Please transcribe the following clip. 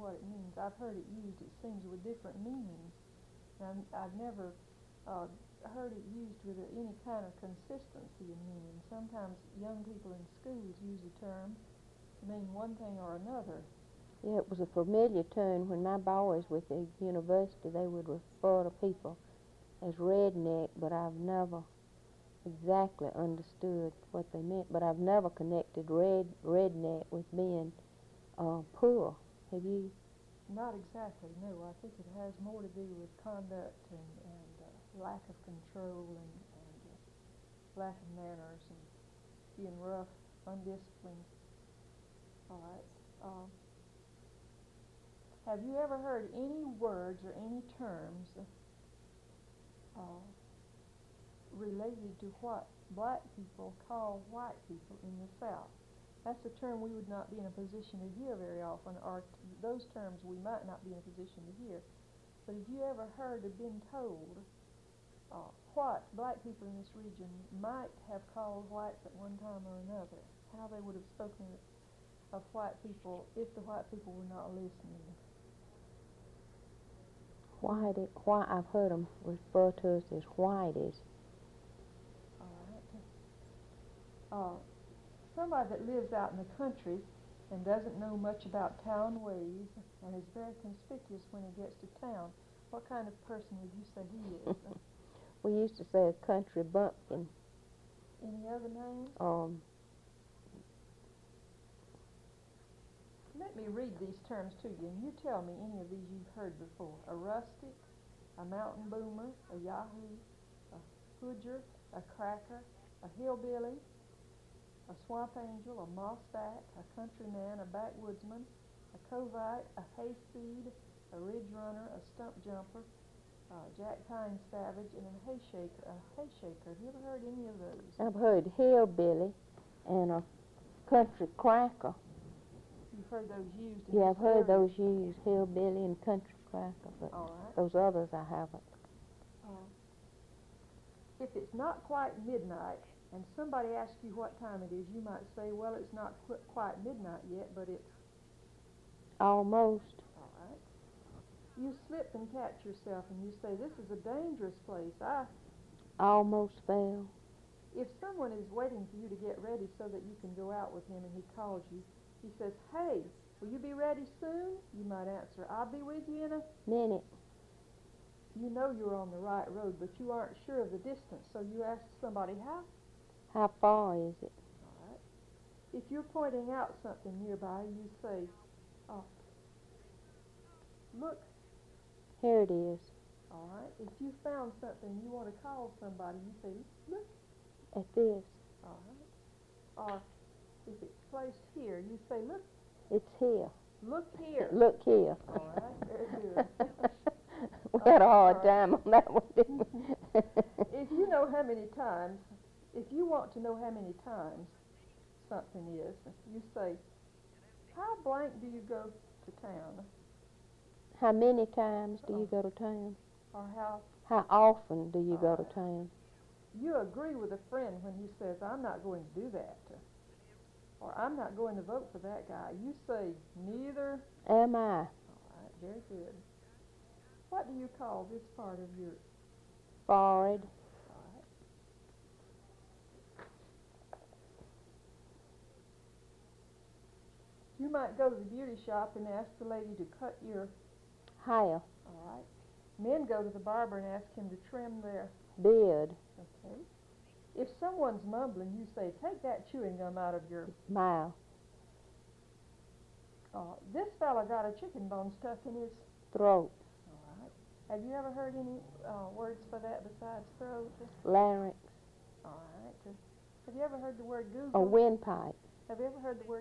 what it means. I've heard it used, it seems, with different meanings. And I've never heard it used with any kind of consistency in meaning. Sometimes young people in schools use the term to mean one thing or another. Yeah, it was a familiar term when my boys were at the university. They would refer to people as redneck, but I've never exactly understood what they meant. But I've never connected redneck with being poor. Have you? Not exactly, no. I think it has more to do with conduct and lack of control and lack of manners and being rough, undisciplined. All right. Have you ever heard any words or any terms related to what black people call white people in the South? That's a term we would not be in a position to hear very often, or those terms we might not be in a position to hear. But have you ever heard or been told what black people in this region might have called whites at one time or another? How they would have spoken of white people if the white people were not listening? Why I've heard them refer to us as whiteys. All right. Somebody that lives out in the country and doesn't know much about town ways and is very conspicuous when he gets to town, what kind of person would you say he is? We used to say a country bumpkin. Any other names? Let me read these terms to you, and you tell me any of these you've heard before. A rustic, a mountain boomer, a yahoo, a hoodger, a cracker, a hillbilly, a swamp angel, a mossback, a countryman, a backwoodsman, a covite, a hayseed, a ridge runner, a stump jumper, Jack Pine savage, and a hayshaker. Have you ever heard any of those? I've heard hillbilly and a country cracker. You've heard those used in Yeah, this I've heard area. those used, hillbilly and country cracker, but All right. those others I haven't. If it's not quite midnight and somebody asks you what time it is, you might say, well, it's not quite midnight yet, but it's... Almost. All right. You slip and catch yourself and you say, this is a dangerous place. I almost fell. If someone is waiting for you to get ready so that you can go out with him and he calls you, he says, hey, will you be ready soon? You might answer, I'll be with you in a minute. You know you're on the right road, but you aren't sure of the distance, so you ask somebody, how far is it? All right. If you're pointing out something nearby, you say, look. Here it is. All right. If you found something you want to call somebody, you say, look. At this. All right. Or if it's placed here, you say, look. It's here. Look here. Look here. All right. Very good. We had a hard time on that one, didn't we? If you know how many times, if you want to know how many times something is, you say, how blank do you go to town? How many times do you go to town? Or how often do you go to town? You agree with a friend when he says, I'm not going to do that. Or I'm not going to vote for that guy. You say, neither am I. All right, very good. What do you call this part of your forehead? All right. You might go to the beauty shop and ask the lady to cut your hair. All right. Men go to the barber and ask him to trim their beard. Okay. If someone's mumbling, you say, take that chewing gum out of your mouth. This fella got a chicken bone stuck in his throat. All right. Have you ever heard any words for that besides throat? Larynx. All right. Have you ever heard the word Google? A windpipe. Have you ever heard the word